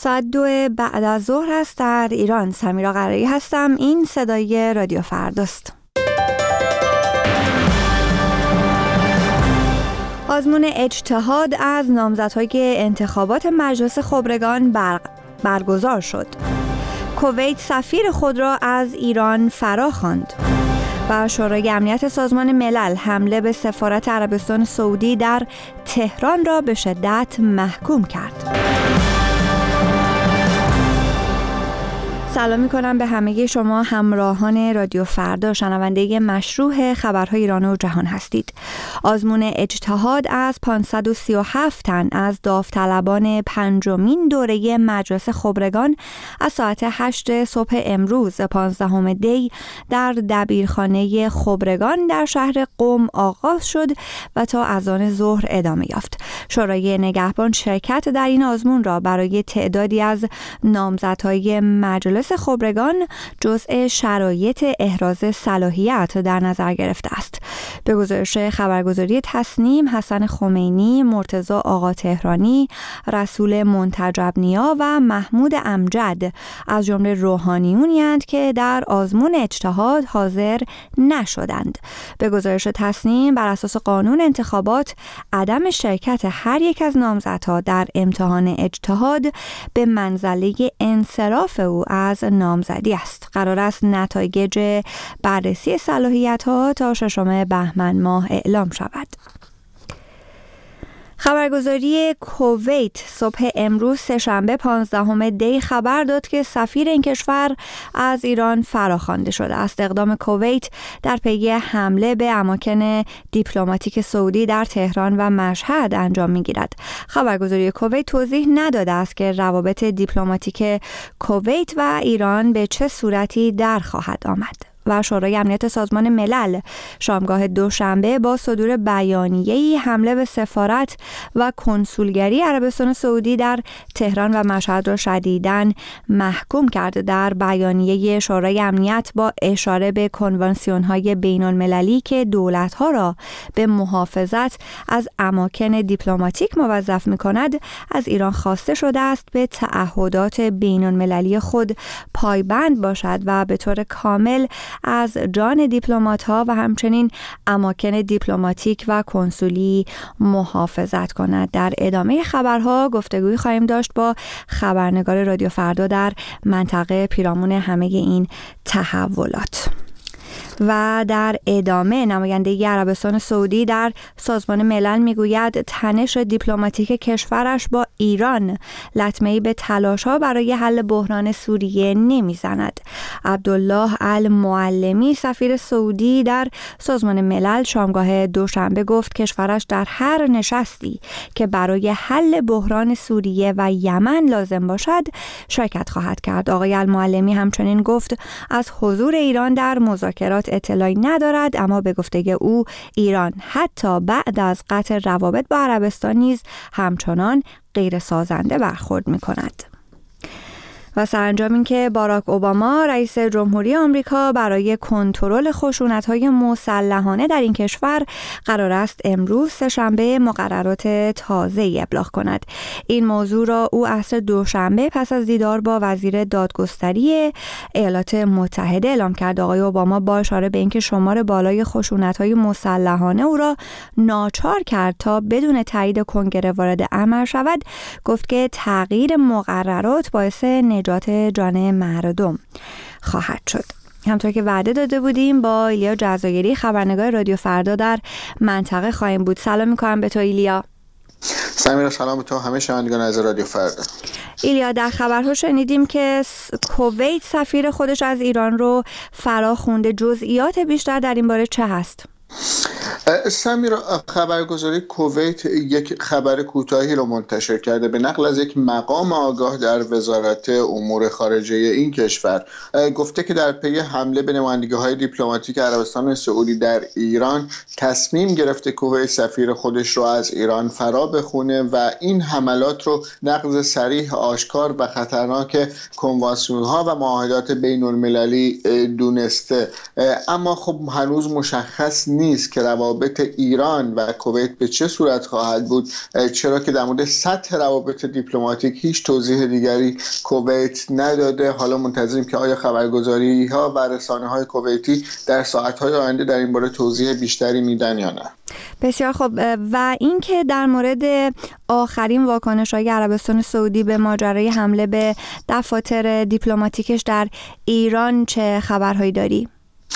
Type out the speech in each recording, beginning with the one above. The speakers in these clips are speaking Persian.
ساعت 2 بعد از ظهر است در ایران. سمیرا قرایی هستم. این صدای رادیو فرداست. آزمون اجتهاد از نامزدهای انتخابات مجلس خبرگان برگزار شد. کویت سفیر خود را از ایران فراخواند و شورای امنیت سازمان ملل حمله به سفارت عربستان سعودی در تهران را به شدت محکوم کرد. سلام می‌کنم به همه شما همراهان رادیو فردا، شنونده مشروع خبرهای ایران و جهان هستید. آزمون اجتهاد از 537 تن از داوطلبان پنجمین دوره مجلس خبرگان از ساعت 8 صبح امروز 15 دی در دبیرخانه خبرگان در شهر قم آغاز شد و تا اذان ظهر ادامه یافت. شورای نگهبان شرکت در این آزمون را برای تعدادی از نامزدهای مجلس خبرگان جزء شرایط احراز صلاحیت در نظر گرفته است. به گزارش خبرگزاری تصنیم، حسن خمینی، مرتضی آقا تهرانی، رسول منتجب نیا و محمود امجد از جمله روحانیونی اند که در آزمون اجتهاد حاضر نشدند. به گزارش تصنیم، بر اساس قانون انتخابات عدم شرکت هر یک از نامزدها در امتحان اجتهاد به منزله انصراف او از نامزدی است. قرار است نتایج بررسی صلاحیت‌ها تا 6 بهمن ماه اعلام شود. خبرگزاری کویت صبح امروز سه‌شنبه 15 دی خبر داد که سفیر این کشور از ایران فراخوانده شده است. اقدام کویت در پی حمله به اماکن دیپلماتیک سعودی در تهران و مشهد انجام می‌گیرد. خبرگزاری کویت توضیح نداده است که روابط دیپلماتیک کویت و ایران به چه صورتی در خواهد آمد. و شورای امنیت سازمان ملل شامگاه دوشنبه با صدور بیانیه‌ای حمله به سفارت و کنسولگری عربستان سعودی در تهران و مشهد را شدیداً محکوم کرد. در بیانیه شورای امنیت با اشاره به کنوانسیون‌های بین‌المللی که دولت‌ها را به محافظت از اماکن دیپلماتیک موظف می‌کند، از ایران خواسته شده است به تعهدات بین‌المللی خود پایبند باشد و به طور کامل از جان دیپلمات‌ها و همچنین اماکن دیپلماتیک و کنسولی محافظت کند. در ادامه خبرها گفتگوی خواهیم داشت با خبرنگار رادیو فردا در منطقه پیرامون همه این تحولات. و در ادامه نماینده عربستان سعودی در سازمان ملل میگوید تنش دیپلماتیک کشورش با ایران لطمه‌ای به تلاش‌ها برای حل بحران سوریه نمیزند. عبدالله المعلمی سفیر سعودی در سازمان ملل شامگاه دوشنبه گفت کشورش در هر نشستی که برای حل بحران سوریه و یمن لازم باشد شرکت خواهد کرد. آقای المعلمی همچنین گفت از حضور ایران در مذاکرات اطلاعی ندارد، اما به گفته او ایران حتی بعد از قطع روابط با عربستان نیز همچنان غیر سازنده برخورد می‌کند. و سرانجام این که باراک اوباما رئیس جمهوری آمریکا برای کنترل خشونت‌های مسلحانه در این کشور قرار است امروز سه‌شنبه مقررات تازه‌ای ابلاغ کند. این موضوع را او عصر دوشنبه پس از دیدار با وزیر دادگستری ایالات متحده اعلام کرد. آقای اوباما با اشاره به اینکه شمار بالای خشونت‌های مسلحانه او را ناچار کرد تا بدون تایید کنگره وارد عمل شود، گفت که تغییر مقررات باعث نجات جان مردم خواهد شد. همطور که وعده داده بودیم با ایلیا جزایری خبرنگار رادیو فردا در منطقه خواهیم بود. سلام می‌کنم به تو ایلیا. سمیرا سلام به تو همه شنوندگان از رادیو فردا. ایلیا، در خبرها شنیدیم که کویت سفیر خودش از ایران رو فراخوانده. جزئیات بیشتر در این باره چه هست؟ سمیرا، خبرگزاری کویت یک خبر کوتاهی رو منتشر کرده به نقل از یک مقام آگاه در وزارت امور خارجه این کشور. گفته که در پی حمله به نمایندگی‌های دیپلماتیک عربستان سعودی در ایران تصمیم گرفته کویت سفیر خودش رو از ایران فرا بخونه و این حملات رو نقض صریح، آشکار و خطرناک کنوانسیون‌ها و معاهدات بین‌المللی دونسته. اما خب هنوز مشخص نیست که روابط روابط ایران و کویت به چه صورت خواهد بود، چرا که در مورد سطح روابط دیپلماتیک هیچ توضیح دیگری کویت نداده. حالا منتظریم که آیا خبرگزاری‌ها و رسانه‌های کویتی در ساعت‌های آینده در این باره توضیح بیشتری میدن یا نه. بسیار خوب. و اینکه در مورد آخرین واکنش‌های عربستان سعودی به ماجرای حمله به دفاتر دیپلماتیکش در ایران چه خبرهایی داری؟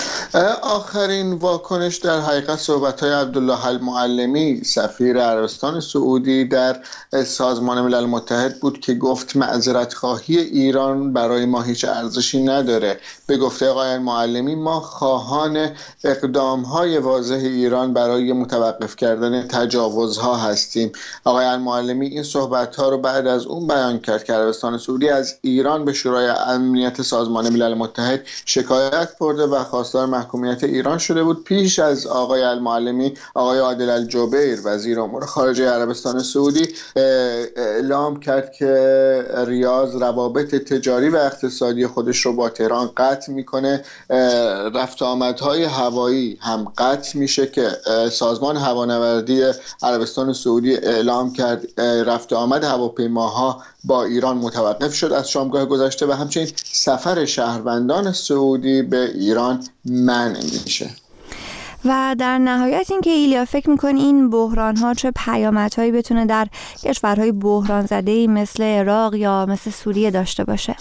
آخرین واکنش در حقیقت صحبت‌های عبدالله المعلمی سفیر عربستان سعودی در سازمان ملل متحد بود که گفت معذرت خواهی ایران برای ما هیچ ارزشی نداره. به گفته آقای المعلمی ما خواهان اقدام‌های واضح ایران برای متوقف کردن تجاوزها هستیم. آقای المعلمی این صحبت‌ها رو بعد از اون بیان کرد که عربستان سعودی از ایران به شورای امنیت سازمان ملل متحد شکایت برده و خواستار محکومیت ایران شده بود. پیش از آقای المعلمی آقای عادل الجبیر وزیر امور خارجه عربستان سعودی اعلام کرد که ریاض روابط تجاری و اقتصادی خودش رو با تهران قطع میکنه. رفت آمدهای هوایی هم قطع میشه که سازمان هوانوردی عربستان سعودی اعلام کرد رفت آمد هواپیماها با ایران متوقف شد از شامگاه گذشته و همچنین سفر شهروندان سعودی به ایران منع میشه. و در نهایت اینکه ایلیا فکر میکنی این بحران‌ها چه پیامدهایی بتونه در کشورهای بحران زده‌ای مثل عراق یا مثل سوریه داشته باشه؟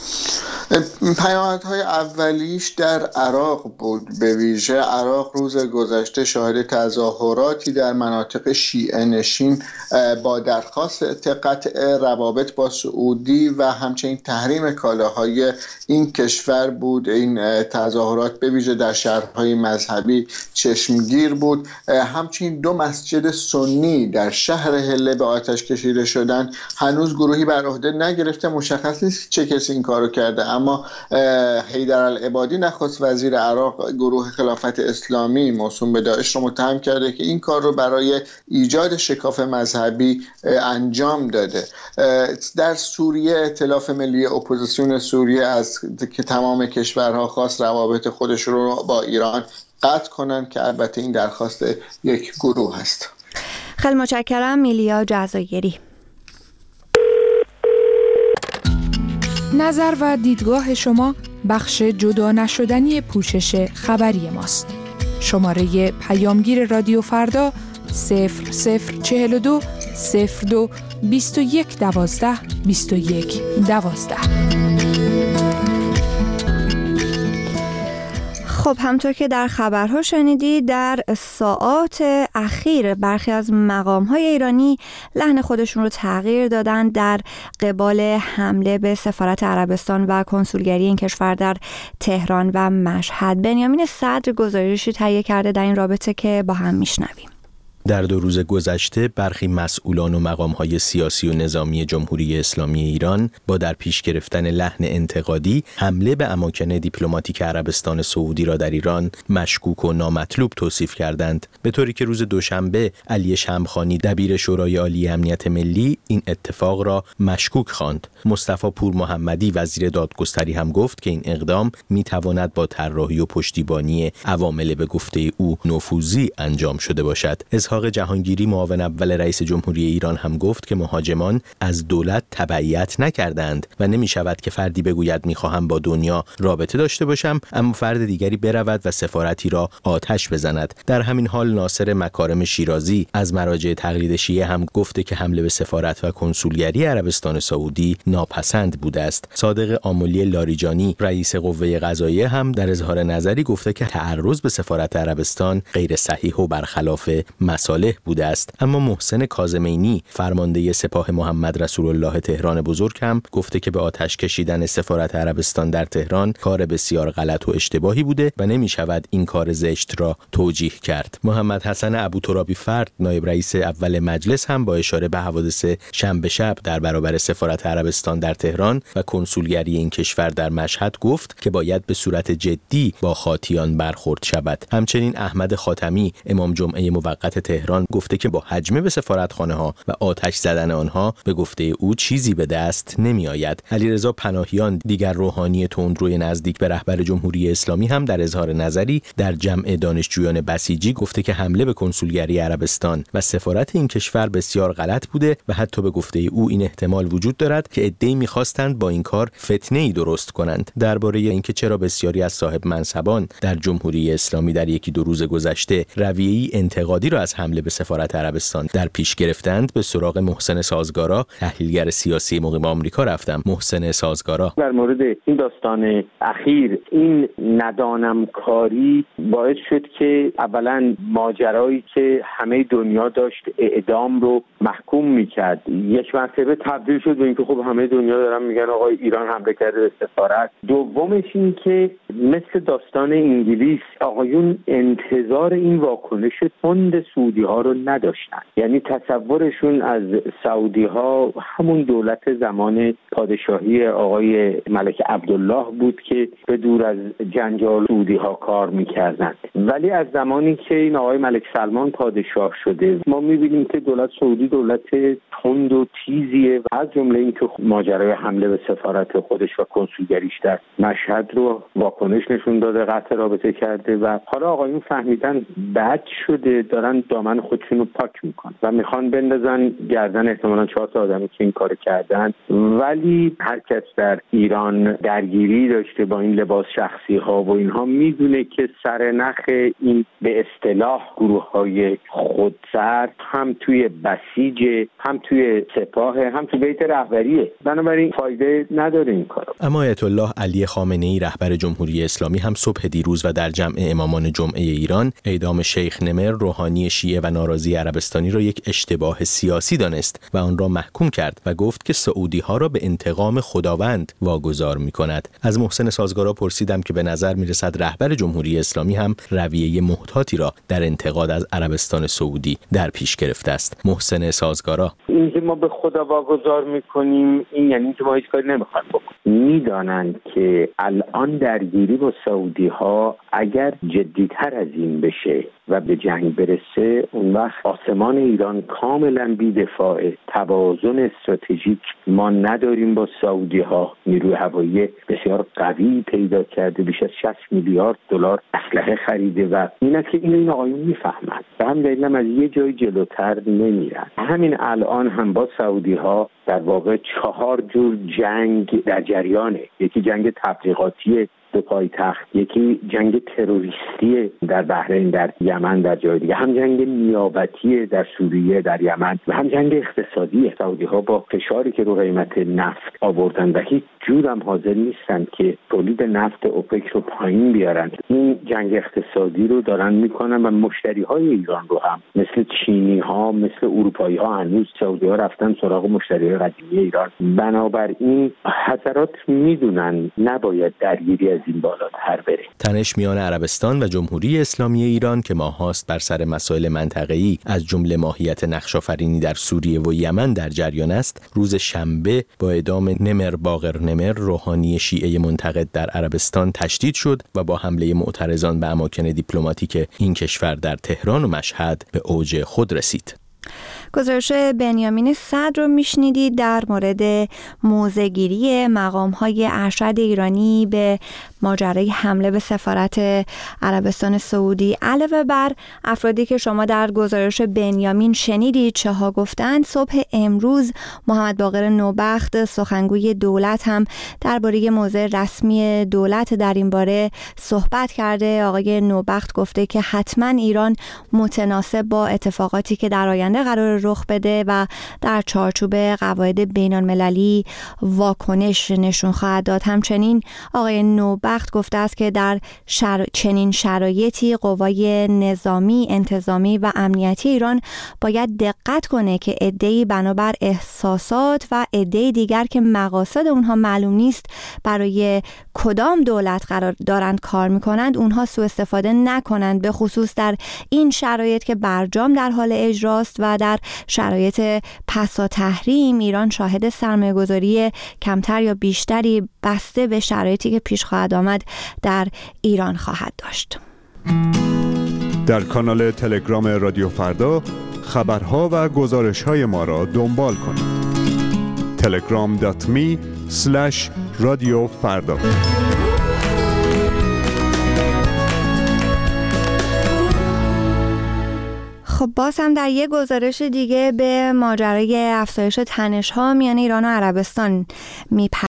پیامدهای اولیش در عراق بود. به ویژه عراق روز گذشته شاهد تظاهراتی در مناطق شیعه نشین با درخواست قطع روابط با سعودی و همچنین تحریم کالاهای این کشور بود. این تظاهرات به ویژه در شهرهای مذهبی چشمگیر بود. همچنین 2 مسجد سنی در شهر حله به آتش کشیده شدن. هنوز گروهی بر عهده نگرفته، مشخص نیست چه کسی این کارو کرده، اما حیدر العبادی نخست وزیر عراق گروه خلافت اسلامی موسوم به داعش رو متهم کرده که این کار رو برای ایجاد شکاف مذهبی انجام داده. در سوریه ائتلاف ملی اپوزیسیون سوریه از که تمام کشورها خواست روابط خودش رو با ایران قطع کنن که البته این درخواست یک گروه است. خیلی متشکرم ایلیا جزایری. نظر و دیدگاه شما بخش جدا نشدنی پوشش خبری ماست. شماره پیامگیر رادیو فردا 0042 02 21 12 21 12. خب همطور که در خبرها شنیدید در ساعات اخیر برخی از مقام‌های ایرانی لحن خودشون رو تغییر دادن در قبال حمله به سفارت عربستان و کنسولگری این کشور در تهران و مشهد. بنیامین صدر گزارشی تهیه کرده در این رابطه که با هم میشنویم. در 2 روز گذشته برخی مسئولان و مقام‌های سیاسی و نظامی جمهوری اسلامی ایران با در پیش گرفتن لحن انتقادی حمله به اماکن دیپلماتیک عربستان سعودی را در ایران مشکوک و نامطلوب توصیف کردند، به طوری که روز دوشنبه علی شمخانی دبیر شورای عالی امنیت ملی این اتفاق را مشکوک خواند. مصطفی پور محمدی وزیر دادگستری هم گفت که این اقدام می‌تواند با طراحی و پشتیبانی عوامل به گفته او نفوذی انجام شده باشد. اسحاق جهانگیری معاون اول رئیس جمهوری ایران هم گفت که مهاجمان از دولت تبعیت نکردند و نمی شود که فردی بگوید می خواهم با دنیا رابطه داشته باشم اما فرد دیگری برود و سفارتی را آتش بزند. در همین حال ناصر مکارم شیرازی از مراجع تقلید شیعه هم گفته که حمله به سفارت و کنسولگری عربستان سعودی ناپسند بوده است. صادق آملی لاریجانی رئیس قوه قضاییه هم در اظهار نظری گفته که تعرض به سفارت عربستان غیر صحیح و برخلاف مصالح بوده است. اما محسن کاظمینی فرمانده سپاه محمد رسول الله تهران بزرگ هم گفته که به آتش کشیدن سفارت عربستان در تهران کار بسیار غلط و اشتباهی بوده و نمی شود این کار زشت را توجیه کرد. محمد حسن ابوترابی فرد نایب رئیس اول مجلس هم با اشاره به حوادث شنبه شب در برابر سفارت عربستان در تهران و کنسولگری این کشور در مشهد گفت که باید به صورت جدی با خاطیان برخورد شود. همچنین احمد خاتمی امام جمعه موقت تهران گفته که با هجمه به سفارتخانه‌ها و آتش زدن آنها به گفته او چیزی به دست نمی‌آید. علیرضا پناهیان، دیگر روحانی تندروی نزدیک به رهبر جمهوری اسلامی، هم در اظهار نظری در جمع دانشجویان بسیجی گفته که حمله به کنسولگری عربستان و سفارت این کشور بسیار غلط بوده و حتی به گفته او این احتمال وجود دارد که عده‌ای می‌خواستند با این کار فتنه‌ای درست کنند. درباره اینکه چرا بسیاری از صاحب منصبان در جمهوری اسلامی در یکی دو روز گذشته رویه‌ای انتقادی را از حمله به سفارت عربستان در پیش گرفتند، به سراغ محسن سازگارا، تحلیلگر سیاسی مقیم آمریکا رفتم. محسن سازگارا: در مورد این داستان اخیر، این ندانمکاری باعث شد که اولا ماجرایی که همه دنیا داشت اعدام رو محکوم میکرد یک مرتبه تبدیل شد به اینکه خب همه دنیا دارن میگن آقا ایران حمله کرده به سفارت. دومش این که مثل داستان انگلیس، آقایون انتظار این واکنش تند سعودی ها رو نداشتن. یعنی تصورشون از سعودی ها همون دولت زمان پادشاهی آقای ملک عبدالله بود که به دور از جنجال سعودی ها کار میکردن. ولی از زمانی که این آقای ملک سلمان پادشاه شده، ما میبینیم که دولت سعودی دولت تند و تیزیه و از جمله این که ماجرای حمله به سفارت خودش و کنسولگریش در مشهد رو واکنش نشون داده، قطع رابطه کرده و حالا آقایون فهمیدن بد شده، دارن دامن خودشون رو پاک میکنن و میخوان بندازن گردن احتمالاً 4 تا آدمی که این کار کردن. ولی هر کس در ایران درگیری داشته با این لباس شخصی ها و اینها میدونه که سرنخ این به اصطلاح گروه های خودسر هم توی بسیج، هم توی سپاه، هم توی بیت رهبریه. بنابراین فایده نداره این کار. اما آیت الله علی خامنه‌ای، رهبر جمهوری اسلامی، هم صبح دیروز و در جمع امامان جمعه ایران اعدام شیخ نمر، روحانی شیعه و ناراضی عربستانی را یک اشتباه سیاسی دانست و آن را محکوم کرد و گفت که سعودی ها را به انتقام خداوند واگذار می‌کند. از محسن سازگارا پرسیدم که به نظر می‌رسد رهبر جمهوری اسلامی هم رویه محتاطی را در انتقاد از عربستان سعودی در پیش گرفته است. محسن سازگارا: این که ما به خدا واگذار می‌کنیم این یعنی که ما هیچ کاری نمی‌خوایم بکنیم. می‌دانند که الان درگیری با سعودی ها اگر جدی‌تر از این بشه و به جنگ برسه، اون وقت آسمان ایران کاملا بی‌دفاعه. توازن استراتژیک ما نداریم با سعودی ها. نیروی هوایی بسیار قوی پیدا کرده، بیش از 60 میلیارد دلار اسلحه خریده و این است که این آقایون میفهمند و هم دلیل از یه جای جلوتر نمیرن. همین الان هم با سعودی ها در واقع 4 جور جنگ در جریانه. یکی جنگ تبلیغاتی دو پایتخت، یکی جنگ تروریستی در بحرین، در یمن، در جای دیگه، هم جنگ نیابتی در سوریه، در یمن و هم جنگ اقتصادی. سعودی ها با فشاری که رو قیمت نفت آوردن و هیچ جور هم حاضر نیستن که تولید نفت اوپک رو پایین بیارن، این جنگ اقتصادی رو دارن میکنن و مشتری های ایران رو هم مثل چینی ها، مثل اروپایی ها، هنوز سعودی ها رفتن سراغ مشتری های قدیمی ایران. بنابراین حضرات میدونن نباید درگیری از این بالاتر بره. تنش میان عربستان و جمهوری اسلامی ایران که ماهاست بر سر مسائل منطقه‌ای از جمله ماهیت نقش‌آفرینی در سوریه و یمن در جریان است، روز شنبه با اعدام نمر باقر نمر، روحانی شیعه منتقد در عربستان، تشدید شد و با حمله معترضان به اماکن دیپلماتیک این کشور در تهران و مشهد به اوج خود رسید. گزارش بنیامین صدر رو میشنیدید در مورد موضع‌گیری مقام‌های ارشد ایرانی به ماجرای حمله به سفارت عربستان سعودی. علاوه بر افرادی که شما در گزارش بنیامین شنیدید چه ها گفتند، صبح امروز محمد باقر نوبخت، سخنگوی دولت، هم درباره موضع رسمی دولت در این باره صحبت کرده. آقای نوبخت گفته که حتما ایران متناسب با اتفاقاتی که در آینده قرار رخ بده و در چارچوب قواعد بین‌المللی واکنش نشون خواهد داد. همچنین آقای نوبخت گفته است که در چنین شرایطی قوای نظامی، انتظامی و امنیتی ایران باید دقت کنه که عده‌ای بنابر احساسات و عده‌ای دیگر که مقاصد اونها معلوم نیست برای کدام دولت قرار دارند کار میکنند اونها سوء استفاده نکنند، به خصوص در این شرایط که برجام در حال اجراست و در شرایط پسا تحریم ایران شاهد سرمایه‌گذاری کمتر یا بیشتری بسته به شرایطی که پیش خواهد آمد در ایران خواهد داشت. در کانال تلگرام رادیو فردا خبرها و گزارش‌های ما را دنبال کنید. telegram.me/رادیوفردا. خب باز هم در یک گزارش دیگه به ماجرای افزایش تنش‌ها میان ایران و عربستان